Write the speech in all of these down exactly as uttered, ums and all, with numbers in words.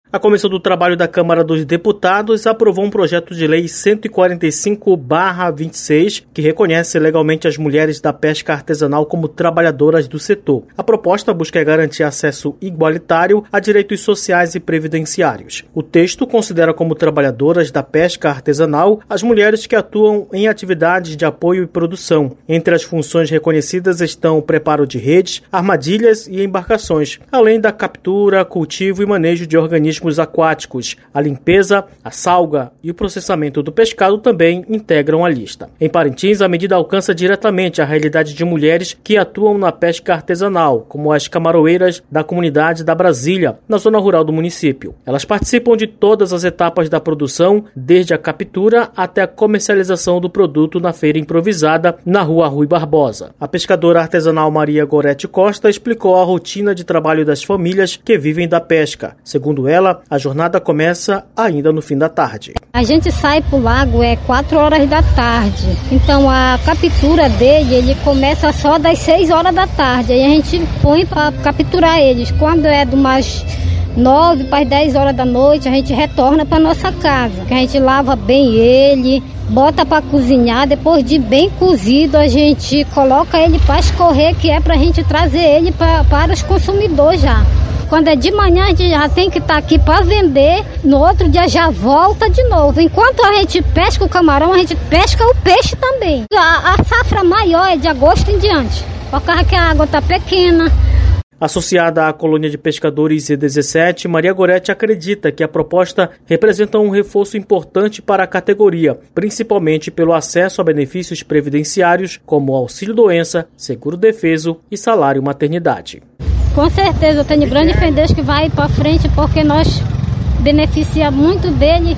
A Comissão do Trabalho da Câmara dos Deputados aprovou um projeto de lei cento e quarenta e cinco barra vinte e seis, que reconhece legalmente as mulheres da pesca artesanal como trabalhadoras do setor. A proposta busca garantir acesso igualitário a direitos sociais e previdenciários. O texto considera como trabalhadoras da pesca artesanal as mulheres que atuam em atividades de apoio e produção. Entre as funções reconhecidas estão o preparo de redes, armadilhas e embarcações, além da captura, cultivo e manejo de organismos aquáticos. A limpeza, a salga e o processamento do pescado também integram a lista. Em Parintins, a medida alcança diretamente a realidade de mulheres que atuam na pesca artesanal, como as camaroeiras da comunidade da Brasília, na zona rural do município. Elas participam de todas as etapas da produção, desde a captura até a comercialização do produto na feira improvisada na rua Rui Barbosa. A pescadora artesanal Maria Gorete Costa explicou a rotina de trabalho das famílias que vivem da pesca. Segundo ela, a jornada começa ainda no fim da tarde. A gente sai pro lago é quatro horas da tarde. Então a captura dele, ele começa só das seis horas da tarde. Aí a gente põe para capturar eles. Quando é de umas nove para as dez horas da noite, a gente retorna para nossa casa. A gente lava bem ele, bota para cozinhar. Depois de bem cozido, a gente coloca ele para escorrer, que é para a gente trazer ele pra, para os consumidores já. Quando é de manhã, a gente já tem que estar aqui para vender. No outro dia já volta de novo. Enquanto a gente pesca o camarão, a gente pesca o peixe também. A, a safra maior é de agosto em diante, por causa que a água está pequena. Associada à colônia de pescadores Z dezessete, Maria Gorete acredita que a proposta representa um reforço importante para a categoria, principalmente pelo acesso a benefícios previdenciários como auxílio-doença, seguro-defeso e salário-maternidade. Com certeza, eu tenho grande fé em Deus que vai para frente, porque nós beneficiamos muito dele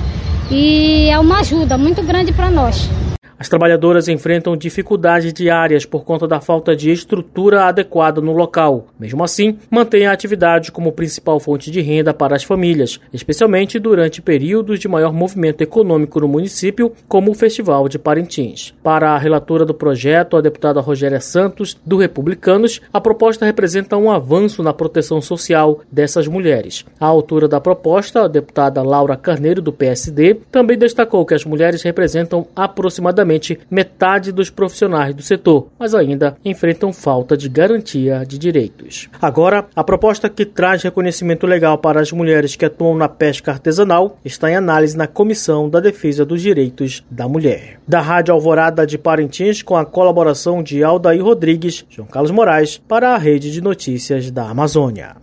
e é uma ajuda muito grande para nós. As trabalhadoras enfrentam dificuldades diárias por conta da falta de estrutura adequada no local. Mesmo assim, mantêm a atividade como principal fonte de renda para as famílias, especialmente durante períodos de maior movimento econômico no município, como o Festival de Parintins. Para a relatora do projeto, a deputada Rogéria Santos, do Republicanos, a proposta representa um avanço na proteção social dessas mulheres. A autora da proposta, a deputada Laura Carneiro, do P S D, também destacou que as mulheres representam aproximadamente metade dos profissionais do setor, mas ainda enfrentam falta de garantia de direitos. Agora, a proposta que traz reconhecimento legal para as mulheres que atuam na pesca artesanal está em análise na Comissão da Defesa dos Direitos da Mulher. Da Rádio Alvorada de Parintins, com a colaboração de Aldair Rodrigues, João Carlos Moraes, para a Rede de Notícias da Amazônia.